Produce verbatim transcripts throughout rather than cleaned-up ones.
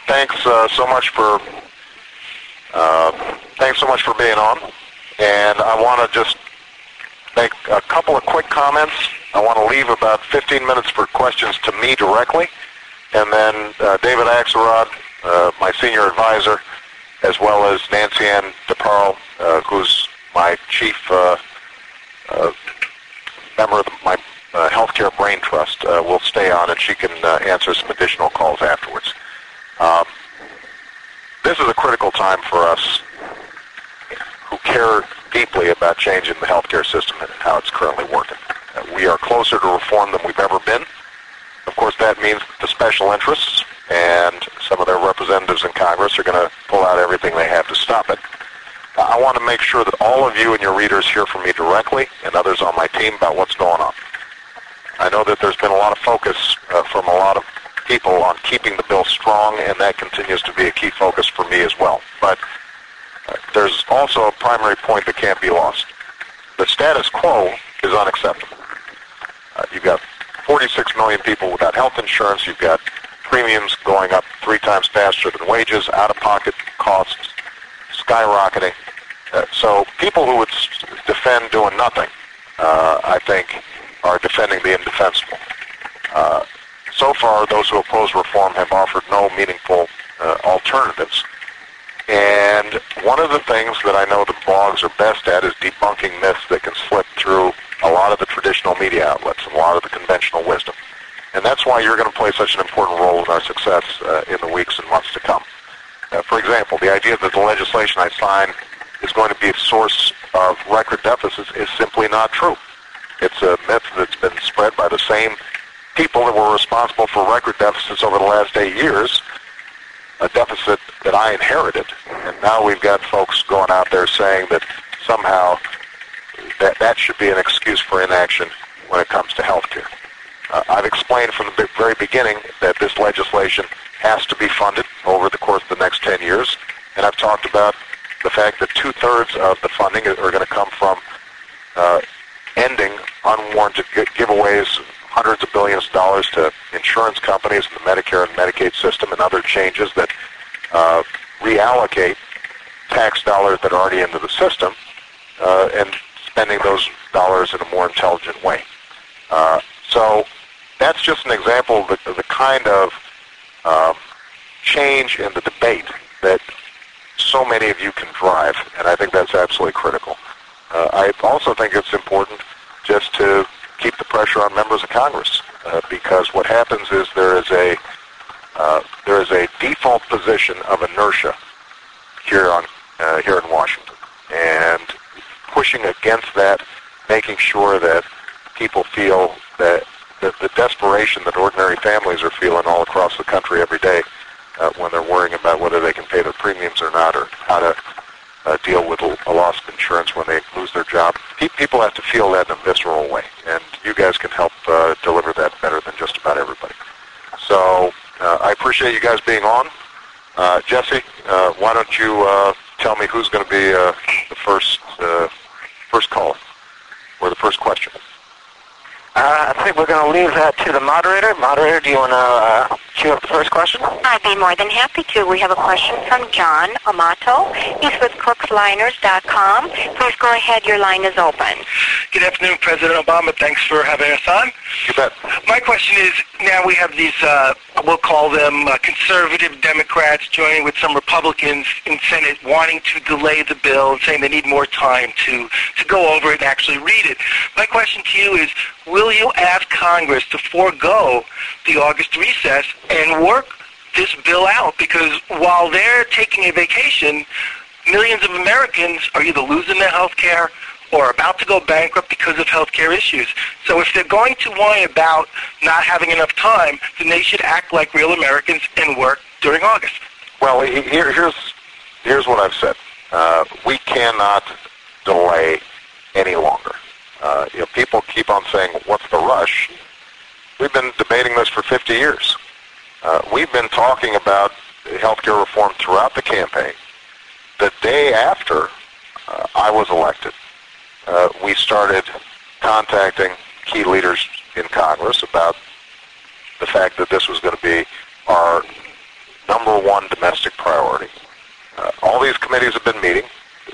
thanks uh, so much for uh, thanks so much for being on. And I want to just make a couple of quick comments. I want to leave about fifteen minutes for questions to me directly, and then uh, David Axelrod, uh, my senior advisor, as well as Nancy Ann DeParle, uh, who's my chief uh, uh, member of my uh, Healthcare Brain Trust, uh, will stay on, and she can uh, answer some additional calls afterwards. Um, this is a critical time for us who care deeply about changing the healthcare system and how it's currently working. Uh, we are closer to reform than we've ever been. Of course, that means that the special interests and some of their representatives in Congress are going to pull out everything they have to stop it. Uh, I want to make sure that all of you and your readers hear from me directly and others on my team about what's going on. I know that there's been a lot of focus uh, from a lot of people on keeping the bill strong, and that continues to be a key focus for me as well. But uh, there's also a primary point that can't be lost. The status quo is unacceptable. Uh, you've got forty-six million people without health insurance. You've got premiums going up three times faster than wages, out-of-pocket costs skyrocketing. Uh, so people who would s- defend doing nothing, uh, I think, are defending the indefensible. Uh, so far, those who oppose reform have offered no meaningful uh, alternatives. And one of the things that I know the blogs are best at is debunking myths that can slip through a lot of the traditional media outlets and a lot of the conventional wisdom. And that's why you're going to play such an important role in our success uh, in the weeks and months to come. Uh, for example, the idea that the legislation I sign is going to be a source of record deficits is simply not true. It's a myth that's been spread by the same people that were responsible for record deficits over the last eight years, a deficit that I inherited. And now we've got folks going out there saying that somehow that, that should be an excuse for inaction when it comes to health care. Uh, I've explained from the very beginning that this legislation has to be funded over the course of the next ten years, and I've talked about the fact that two-thirds of the funding are going to come from uh, ending unwarranted giveaways, hundreds of billions of dollars to insurance companies in the Medicare and Medicaid system, and other changes that uh, reallocate tax dollars that are already into the system uh, and spending those dollars in a more intelligent way. Uh, so that's just an example of the, of the kind of um, change in the debate that so many of you can drive, and I think that's absolutely critical. Uh, I also think it's important just to keep the pressure on members of Congress, uh, because what happens is there is a uh, there is a default position of inertia here on uh, here in Washington, and pushing against that, making sure that people feel that the, the desperation that ordinary families are feeling all across the country every day uh, when they're worrying about whether they can pay their premiums or not, or how to uh, deal with a loss of insurance when they lose their job. People have to feel that in a visceral way, and you guys can help uh, deliver that better than just about everybody. So uh, I appreciate you guys being on. Uh, Jesse, uh, why don't you uh, tell me who's going to be uh, the first uh, first caller or the first question? Uh, I think we're going to leave that to the moderator. Moderator, do you want to uh, cue up the first question? I'd be more than happy to. We have a question from John Amato. He's with crooks liners dot com. Please go ahead. Your line is open. Good afternoon, President Obama. Thanks for having us on. You bet. My question is, now we have these, uh, we'll call them uh, conservative Democrats joining with some Republicans in Senate wanting to delay the bill and saying they need more time to, to go over it and actually read it. My question to you is, will you ask Congress to forego the August recess and work this bill out? Because while they're taking a vacation, millions of Americans are either losing their health care or about to go bankrupt because of health care issues. So if they're going to whine about not having enough time, then they should act like real Americans and work during August. Well, here, here's, here's what I've said. Uh, we cannot delay any longer. Uh, you know, people keep on saying, what's the rush? We've been debating this for fifty years. Uh, we've been talking about health care reform throughout the campaign. The day after uh, I was elected, uh, we started contacting key leaders in Congress about the fact that this was going to be our number one domestic priority. Uh, all these committees have been meeting.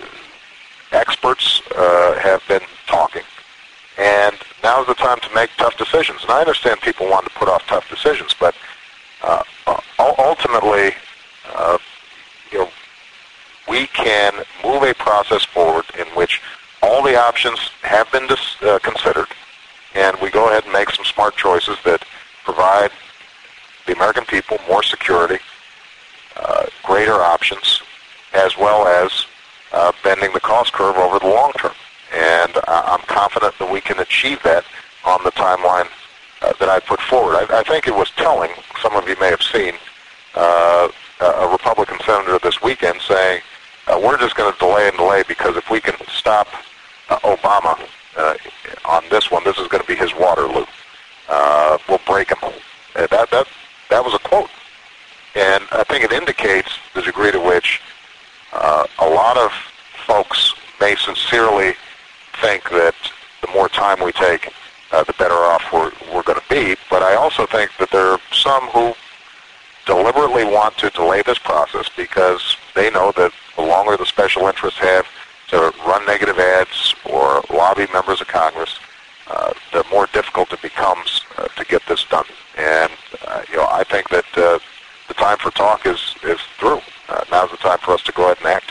Experts uh, have been talking. And now is the time to make tough decisions. And I understand people want to put off tough decisions, but uh, ultimately, uh, you know, we can move a process forward in which all the options have been dis- uh, considered, and we go ahead and make some smart choices that provide the American people more security, uh, greater options, as well as uh, bending the cost curve over the long term. And I'm confident that we can achieve that on the timeline uh, that I put forward. I, I think it was telling, some of you may have seen, uh, a Republican senator this weekend saying, uh, we're just going to delay and delay because if we can stop uh, Obama uh, on this one, this is going to be his Waterloo. Uh, we'll break him. Uh, that, that, that was a quote. And I think it indicates the degree to which uh, a lot of folks may sincerely think that the more time we take, uh, the better off we're, we're going to be. But I also think that there are some who deliberately want to delay this process because they know that the longer the special interests have to run negative ads or lobby members of Congress, uh, the more difficult it becomes uh, to get this done. And uh, you know, I think that uh, the time for talk is, is through. Uh, now's the time for us to go ahead and act.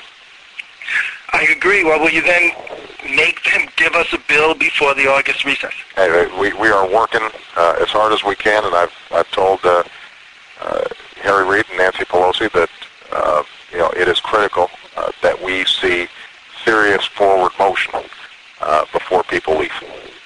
I agree. Well, will you then make them give us a bill before the August recess? Hey, we, we are working uh, as hard as we can, and I've, I've told uh, uh, Harry Reid and Nancy Pelosi that uh, you know, it is critical uh, that we see serious forward motion uh, before people leave.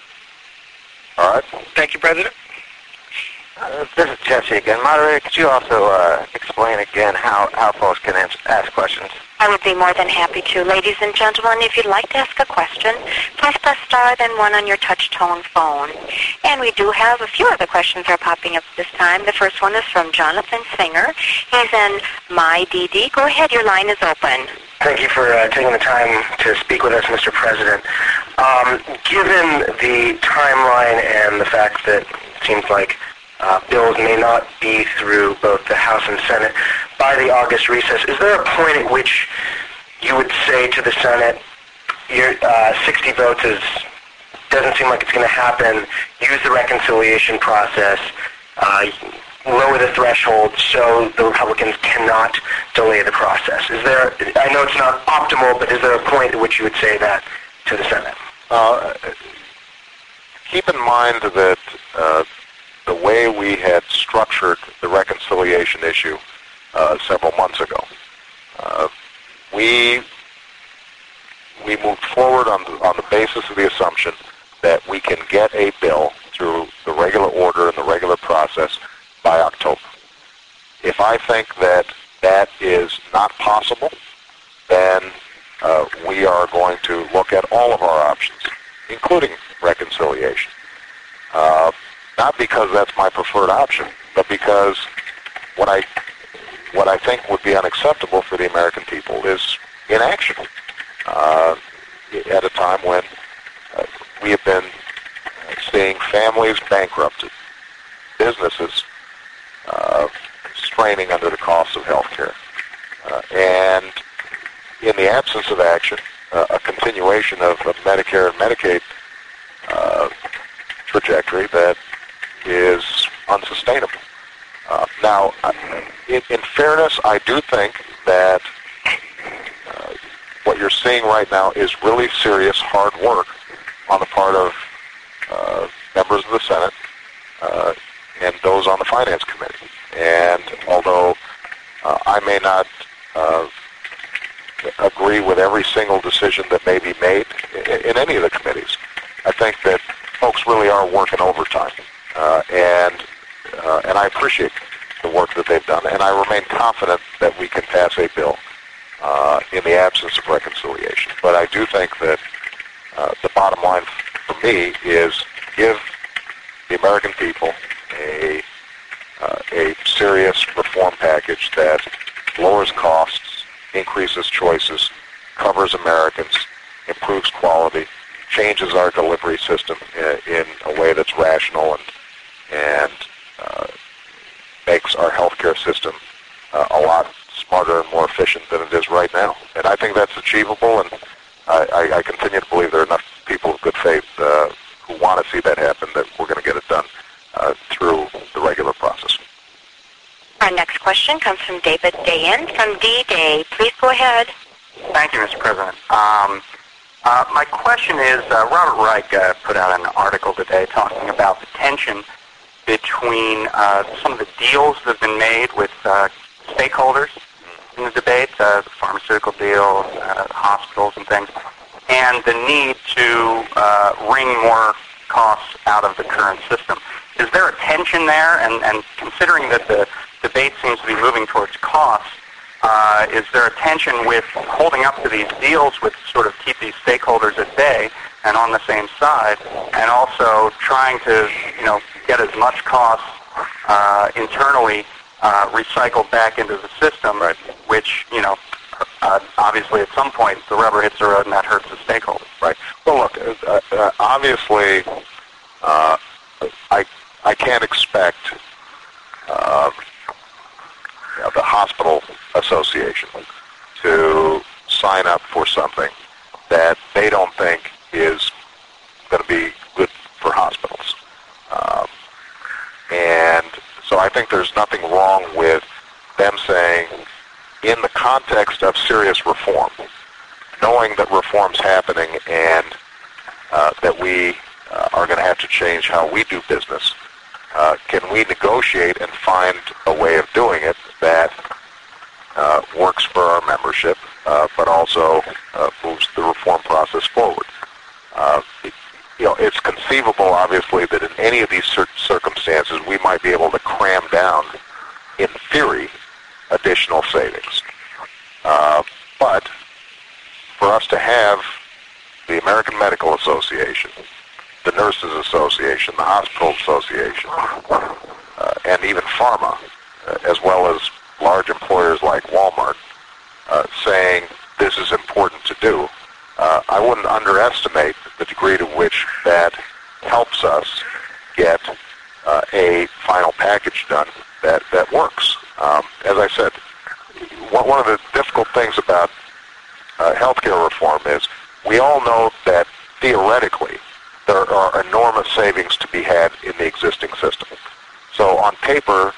All right? Thank you, President. Uh, this is Jesse again. Moderator, could you also uh, explain again how, how folks can answer, ask questions? I would be more than happy to. Ladies and gentlemen, if you'd like to ask a question, please press star then one on your touch-tone phone. And we do have a few other questions that are popping up this time. The first one is from Jonathan Singer. He's in My D D. Go ahead, your line is open. Thank you for uh, taking the time to speak with us, Mister President. Um, given the timeline and the fact that it seems like uh, bills may not be through both the House and Senate by the August recess, is there a point at which you would say to the Senate, your uh, sixty votes is, doesn't seem like it's going to happen, use the reconciliation process, uh, lower the threshold so the Republicans cannot delay the process? Is there, I know it's not optimal, but is there a point at which you would say that to the Senate? Uh, keep in mind that uh, the way we had structured the reconciliation issue uh, several months ago, uh, we we moved forward on the, on the basis of the assumption that we can get a bill through the regular order and the regular process by October. If I think that that is not possible, then uh, we are going to look at all of our options, including reconciliation. Uh, not because that's my preferred option, but because what I what I think would be unacceptable for the American people is inaction uh, at a time when uh, we have been seeing families bankrupted, businesses Uh, straining under the cost of health care. Uh, and in the absence of action, uh, a continuation of a Medicare and Medicaid uh, trajectory that is unsustainable. Uh, now, in, in fairness, I do think that uh, what you're seeing right now is really serious hard work on the part of uh, members of the Senate uh, and those on the Finance Committee. And although uh, I may not uh, agree with every single decision that may be made in, in any of the committees, I think that folks really are working overtime. Uh, and uh, and I appreciate the work that they've done. And I remain confident that we can pass a bill uh, in the absence of reconciliation. But I do think that uh, the bottom line for me is give the American people a uh, a serious reform package that lowers costs, increases choices, covers Americans, improves quality, changes our delivery system in, in a way that's rational and and uh, makes our healthcare system uh, a lot smarter and more efficient than it is right now. And I think that's achievable, and I, I, I continue to believe there are enough people of good faith uh, who want to see that happen that we're going to get it done uh, through the regular process. Our next question comes from David Dayan from D-Day. Please go ahead. Thank you, Mister President. Um, uh, my question is, uh, Robert Reich uh, put out an article today talking about the tension between uh, some of the deals that have been made with uh, stakeholders in the debate, uh, the pharmaceutical deals, uh, hospitals and things, and the need to uh, wring more costs out of the current system. Is there a tension there? And, and considering that the debate seems to be moving towards costs, uh, is there a tension with holding up to these deals with sort of keep these stakeholders at bay and on the same side, and also trying to, you know, get as much cost uh, internally uh, recycled back into the system, right, which, you know, uh, obviously at some point the rubber hits the road and that hurts the stakeholders. Right. Well, look, uh, uh, obviously uh, I, I can't expect uh, you know, the hospital association to sign up for something that they don't think is going to be good for hospitals. Um, and so I think there's nothing wrong with them saying, in the context of serious reform, knowing that reform's happening and uh, that we uh, are going to have to change how we do business, uh, can we negotiate and find a way of doing it that uh, works for our membership, uh, but also uh, moves the reform process forward? Uh, you know, it's conceivable, obviously, that in any of these cir- circumstances we might be able to cram down, in theory, additional savings. Uh, but for us to have the American Medical Association, the Nurses Association, the Hospital Association, uh, and even pharma, uh, as well as large employers like Walmart, uh, saying this is important to do, uh, I wouldn't underestimate the degree to which that helps us get uh, a final package done that, that works. Um, as I said, one of the difficult things about uh, healthcare reform is we all know that theoretically there are enormous savings to be had in the existing system. So on paper,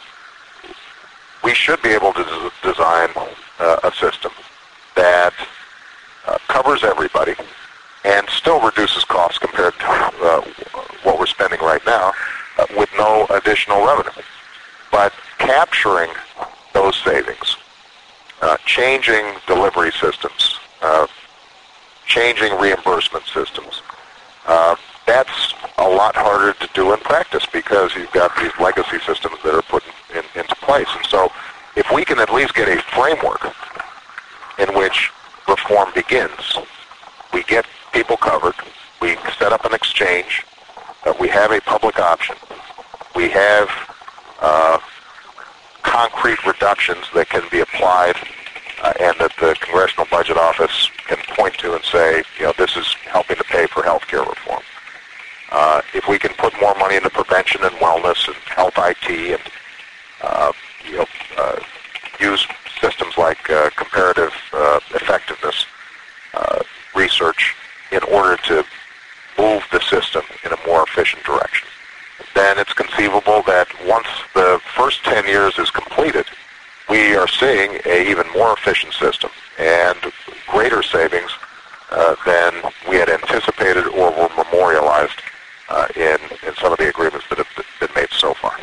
we should be able to des- design uh, a system that uh, covers everybody and still reduces costs compared to uh, what we're spending right now uh, with no additional revenue. But capturing those savings, uh, changing delivery systems, uh, changing reimbursement systems, uh, that's a lot harder to do in practice because you've got these legacy systems that are put in, into place. And so if we can at least get a framework in which reform begins, we get people covered, we set up an exchange, uh, we have a public option, we have uh, concrete reductions that can be applied uh, and that the Congressional Budget Office can point to and say, you know, this is helping to pay for health care reform. Uh, if we can put more money into prevention and wellness and health I T and uh, you know, uh, use systems like uh, comparative uh, effectiveness uh, research in order to move the system in a more efficient direction, then it's conceivable that once the first ten years is completed, we are seeing an even more efficient system and greater savings uh, than we had anticipated or were memorialized uh, in, in some of the agreements that have been made so far.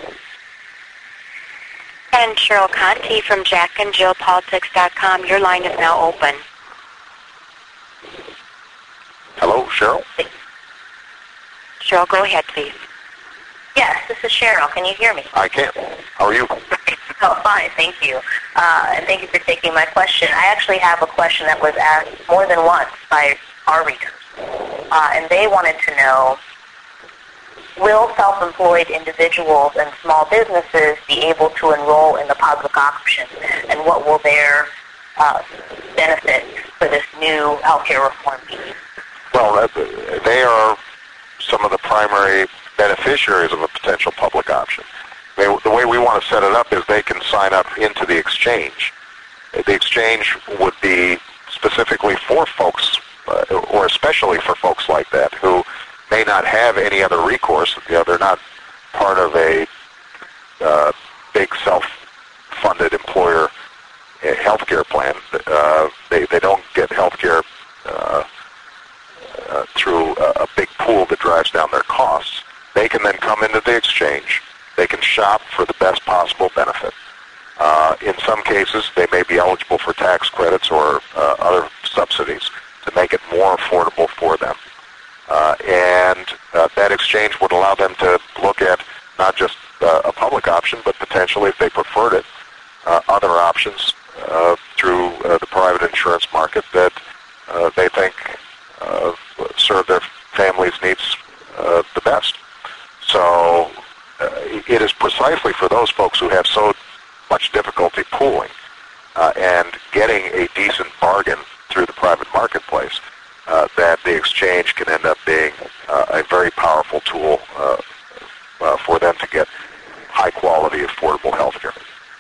And Cheryl Conti from Jack and Jill Politics dot com, your line is now open. Hello, Cheryl? Cheryl, go ahead, please. Yes, this is Cheryl. Can you hear me? I can. How are you? Oh, fine. Thank you. Uh, and thank you for taking my question. I actually have a question that was asked more than once by our readers. Uh, and they wanted to know, will self-employed individuals and small businesses be able to enroll in the public option? And what will their uh, benefits for this new healthcare reform be? Well, they are some of the primary beneficiaries of a potential public option. I mean, the way we want to set it up is they can sign up into the exchange the exchange would be specifically for folks, uh, or especially for folks like that, who may not have any other recourse. You know, they're not part of a uh, big self-funded employer healthcare plan. Uh, they, they don't get healthcare uh, uh, through a, a big pool that drives down their costs. They can then come into the exchange. They can shop for the best possible benefit. Uh, in some cases, they may be eligible for tax credits or uh, other subsidies to make it more affordable for them. Uh, and uh, that exchange would allow them to look at not just uh, a public option, but potentially, if they preferred it, uh, other options uh, through uh, the private insurance market that uh, they think uh, serve their family's needs uh, the best. So uh, it is precisely for those folks who have so much difficulty pooling uh, and getting a decent bargain through the private marketplace uh, that the exchange can end up being uh, a very powerful tool uh, uh, for them to get high-quality, affordable health care.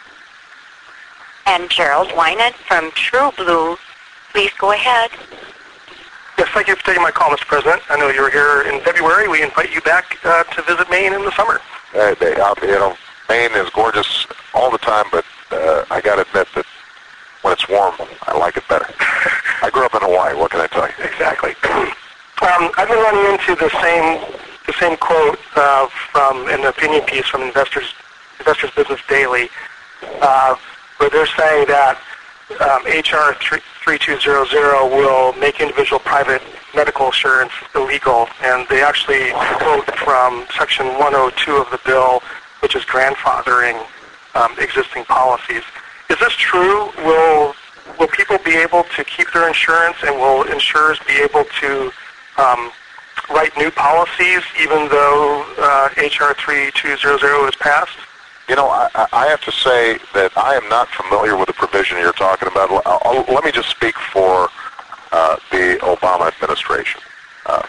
And Gerald Wynant from True Blue, please go ahead. Yes, thank you for taking my call, Mister President. I know you were here in February. We invite you back uh, to visit Maine in the summer. Uh, they, uh, you know, Maine is gorgeous all the time, but uh, I got to admit that when it's warm, I like it better. I grew up in Hawaii. What can I tell you? Exactly. um, I've been running into the same the same quote uh, from an opinion piece from Investors Investors Business Daily, uh, where they're saying that um, H R thirty-two hundred will make individual private medical insurance illegal, and they actually quote from Section one oh two of the bill, which is grandfathering um, existing policies. Is this true? Will will people be able to keep their insurance, and will insurers be able to um, write new policies even though uh, H R thirty-two hundred is passed? You know, I, I have to say that I am not familiar with the provision you're talking about. I'll, I'll, let me just speak for uh, the Obama administration. Uh,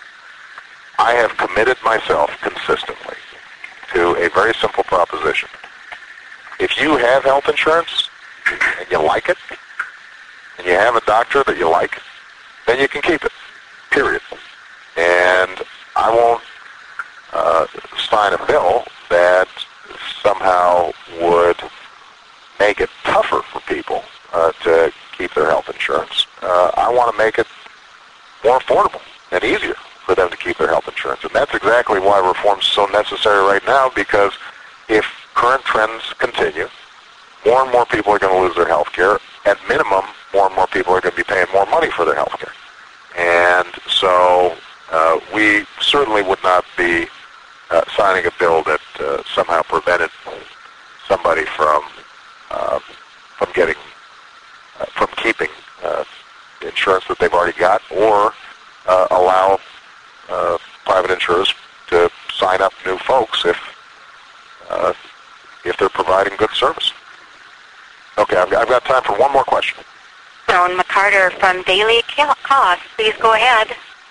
I have committed myself consistently to a very simple proposition. If you have health insurance and you like it, and you have a doctor that you like, then you can keep it, period. And I won't uh, sign a bill that somehow would make it tougher for people uh, to keep their health insurance. Uh, I want to make it more affordable and easier for them to keep their health insurance. And that's exactly why reform is so necessary right now, because if current trends continue, more and more people are going to lose their health care. At minimum, more and more people are going to be paying more money for their health care. And so uh, we certainly would not be uh, signing a bill that uh, somehow prevented somebody from uh, from getting, uh, from keeping uh, insurance that they've already got, or uh, allow uh, private insurers to sign up new folks if uh, if they're providing good service. Okay, I've got, I've got time for one more question. Joan McCarter from Daily Cost, please go ahead.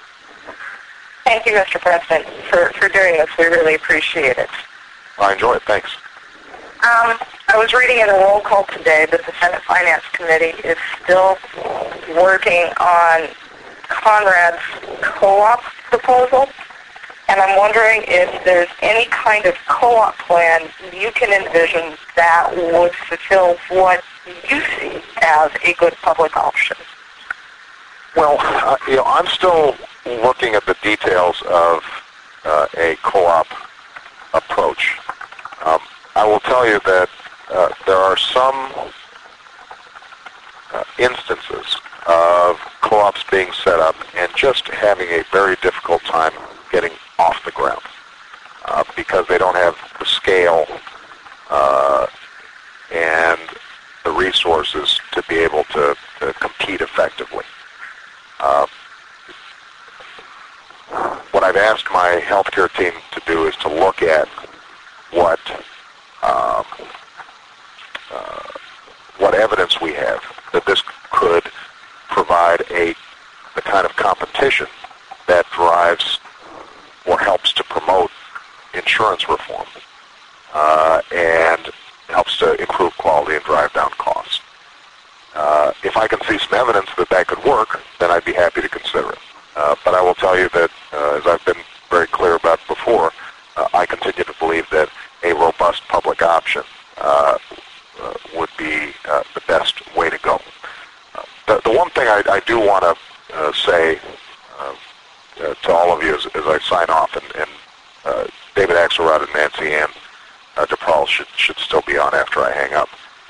Thank you, Mister President, for, for doing this. We really appreciate it. I enjoy it. Thanks. Um, I was reading in a roll call today that the Senate Finance Committee is still working on Conrad's co-op proposal, and I'm wondering if there's any kind of co-op plan you can envision that would fulfill what you see as a good public option. Well, uh, you know, I'm still looking at the details of uh, a co-op approach. Um, I will tell you that uh, there are some uh, instances of co-ops being set up and just having a very difficult time getting off the ground uh, because they don't have the scale uh, and the resources to be able to, to compete effectively. Uh, what I've asked my healthcare team to do is to look at what um, uh, what evidence we have that this could provide a the kind of competition that drives or helps to promote insurance reform uh, and helps to improve quality and drive down costs. if I can see some evidence that that could work, then I'd be happy to consider it. Uh, but I will tell you that, uh, as I've been very clear about before, uh, I continue to believe that a robust public option uh, uh, would be uh, the best way to go. Uh, the, the one thing I, I do want to uh, say uh, uh, to all of you as, as I sign off, and, and uh, David Axelrod and Nancy Ann uh, DePaul should, should still be on after I hang up,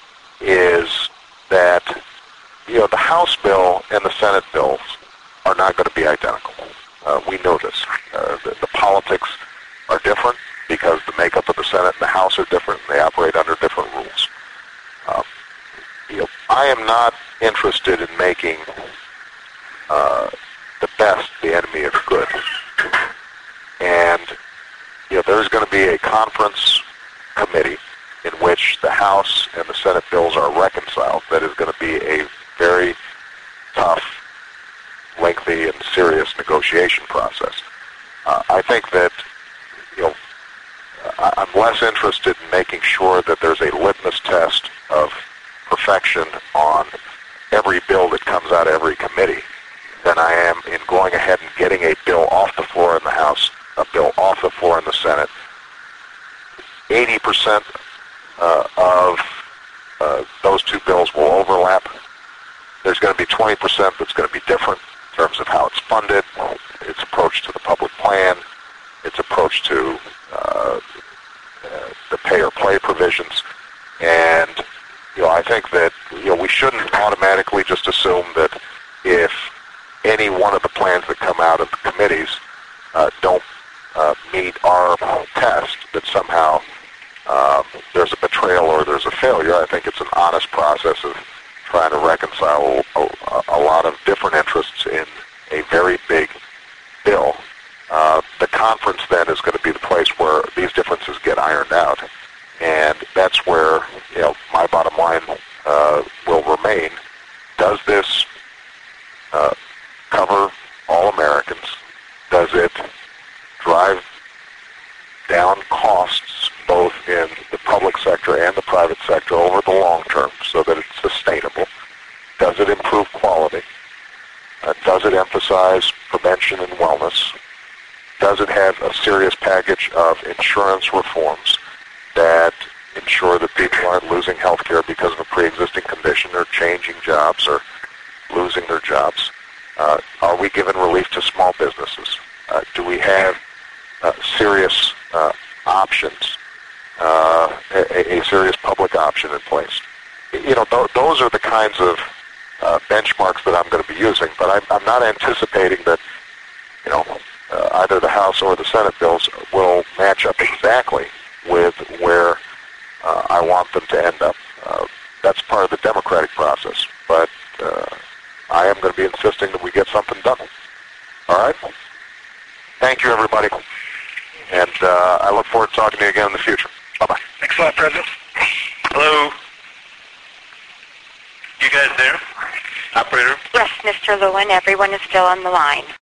is that, you know, the House bill and the Senate bills are not going to be identical. Uh, we know this. Uh, the, the politics are different because the makeup of the Senate and the House are different, and they operate under different rules. Um, you know, I am not interested in making uh, the best the enemy of good. And you know, there's going to be a conference committee in which the House and the Senate bills are reconciled. That is going to be a very tough, lengthy, and serious negotiation process. Uh, I think that, you know, I'm less interested in making sure that there's a litmus test of perfection on every bill that comes out of every committee than I am in going ahead and getting a bill off the floor in the House, a bill off the floor in the Senate. eighty percent uh, of uh, those two bills will overlap. There's going to be twenty percent that's going to be different in terms of how it's funded, its approach to the public plan, its approach to uh, uh, the pay-or-play provisions. And, you know, I think that, you know, we shouldn't automatically just assume that if any one of the plans that come out of the committees uh, don't uh, meet our test, that somehow uh, there's a betrayal or there's a failure. I think it's an honest process of trying to reconcile a, a lot of different interests in a very big bill. Uh, the conference then is going to be the place where these differences get ironed out, and that's where, you know, my bottom line uh, will remain. Does this uh, cover all Americans? Does it drive down costs both in the public sector and the private sector over the long term so that it's sustainable? Does it improve quality? Uh, does it emphasize prevention and wellness? Does it have a serious package of insurance reforms that ensure that people aren't losing health care because of a pre-existing condition or changing jobs or losing their jobs? Uh, are we giving relief to small businesses? Uh, do we have uh, serious uh, options, uh, a, a serious public option in place? You know, th- those are the kinds of uh, benchmarks that I'm going to be using, but I'm, I'm not anticipating that, you know, uh, either the House or the Senate bills will match up exactly with where uh, I want them to end up. Uh, that's part of the democratic process, but uh, I am going to be insisting that we get something done. All right? Thank you, everybody. And uh, I look forward to talking to you again in the future. Bye-bye. Thanks a lot, President. Hello? You guys there? Operator? Yes, Mister Lewin, everyone is still on the line.